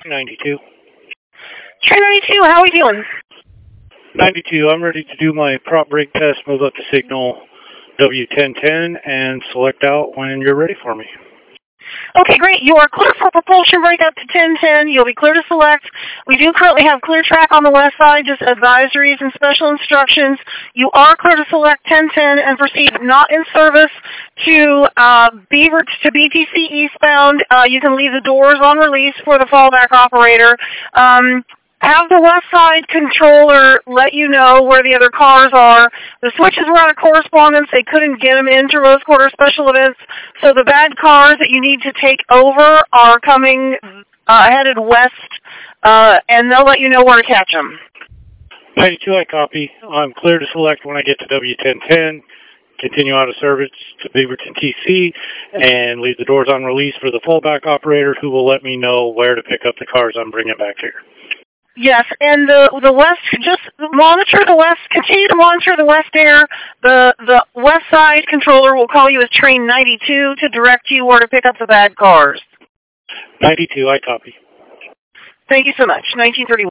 92. Train 92, how are we doing? 92, I'm ready to do my prop brake test, move up to signal W1010, and select out when you're ready for me. Okay, great. You are clear for propulsion brake up to 1010. You'll be clear to select. We do currently have clear track on the west side, just advisories and special instructions. You are clear to select 1010 and proceed not in service to BTC eastbound. You can leave the doors on release for the fallback operator. Have the west side controller let you know where the other cars are. The switches were out of correspondence. They couldn't get them into Rose Quarter special events. So the bad cars that you need to take over are coming headed west, and they'll let you know where to catch them. 92, I copy. I'm clear to select when I get to W1010, continue out of service to Beaverton TC, and leave the doors on release for the fallback operator, who will let me know where to pick up the cars I'm bringing back here. Yes, and the west, just monitor the west, continue to monitor the west air. The west side controller will call you as train 92 to direct you where to pick up the bad cars. 92, I copy. Thank you so much. 1931.